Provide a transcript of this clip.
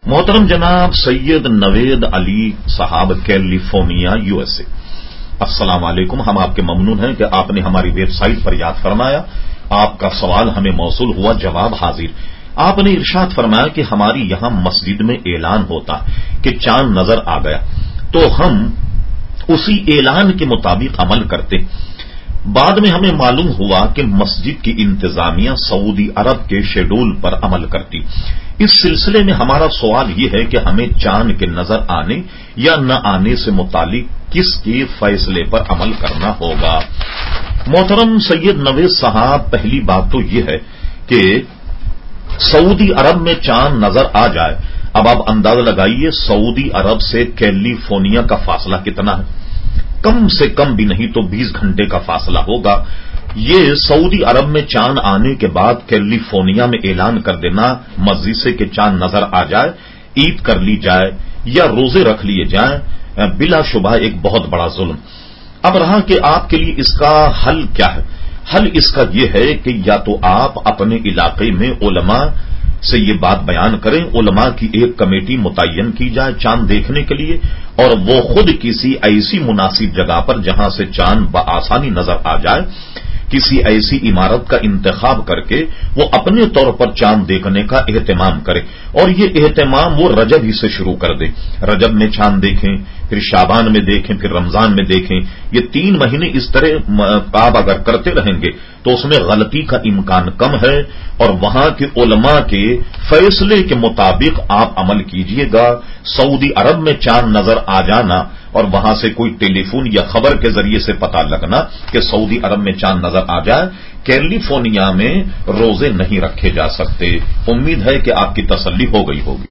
محترم جناب سید نوید علی صاحب کیلیفورنیا USA، السلام علیکم۔ ہم آپ کے ممنون ہیں کہ آپ نے ہماری ویب سائٹ پر یاد فرمایا، آپ کا سوال ہمیں موصول ہوا، جواب حاضر۔ آپ نے ارشاد فرمایا کہ ہماری یہاں مسجد میں اعلان ہوتا کہ چاند نظر آ گیا تو ہم اسی اعلان کے مطابق عمل کرتے۔ بعد میں ہمیں معلوم ہوا کہ مسجد کی انتظامیہ سعودی عرب کے شیڈول پر عمل کرتی۔ اس سلسلے میں ہمارا سوال یہ ہے کہ ہمیں چاند کے نظر آنے یا نہ آنے سے متعلق کس کے فیصلے پر عمل کرنا ہوگا؟ محترم سید نوید صاحب، پہلی بات تو یہ ہے کہ سعودی عرب میں چاند نظر آ جائے، اب آپ اندازہ لگائیے سعودی عرب سے کیلیفورنیا کا فاصلہ کتنا ہے؟ کم سے کم بھی نہیں تو 20 گھنٹے کا فاصلہ ہوگا۔ یہ سعودی عرب میں چاند آنے کے بعد کیلیفورنیا میں اعلان کر دینا مسجد سے کہ چاند نظر آ جائے، عید کر لی جائے یا روزے رکھ لیے جائیں، بلا شبہ ایک بہت بڑا ظلم۔ اب رہا کہ آپ کے لیے اس کا حل کیا ہے؟ حل اس کا یہ ہے کہ یا تو آپ اپنے علاقے میں علماء سے یہ بات بیان کریں، علماء کی ایک کمیٹی متعین کی جائے چاند دیکھنے کے لیے، اور وہ خود کسی ایسی مناسب جگہ پر جہاں سے چاند بآسانی نظر آ جائے، کسی ایسی عمارت کا انتخاب کر کے وہ اپنے طور پر چاند دیکھنے کا اہتمام کرے، اور یہ اہتمام وہ رجب ہی سے شروع کر دے۔ رجب میں چاند دیکھیں، پھر شعبان میں دیکھیں، پھر رمضان میں دیکھیں۔ یہ 3 مہینے اس طرح آپ اگر کرتے رہیں گے تو اس میں غلطی کا امکان کم ہے، اور وہاں کے علماء کے فیصلے کے مطابق آپ عمل کیجئے گا۔ سعودی عرب میں چاند نظر آ جانا اور وہاں سے کوئی ٹیلی فون یا خبر کے ذریعے سے پتہ لگنا کہ سعودی عرب میں چاند نظر آ جائے، کیلیفورنیا میں روزے نہیں رکھے جا سکتے۔ امید ہے کہ آپ کی تسلی ہو گئی ہوگی۔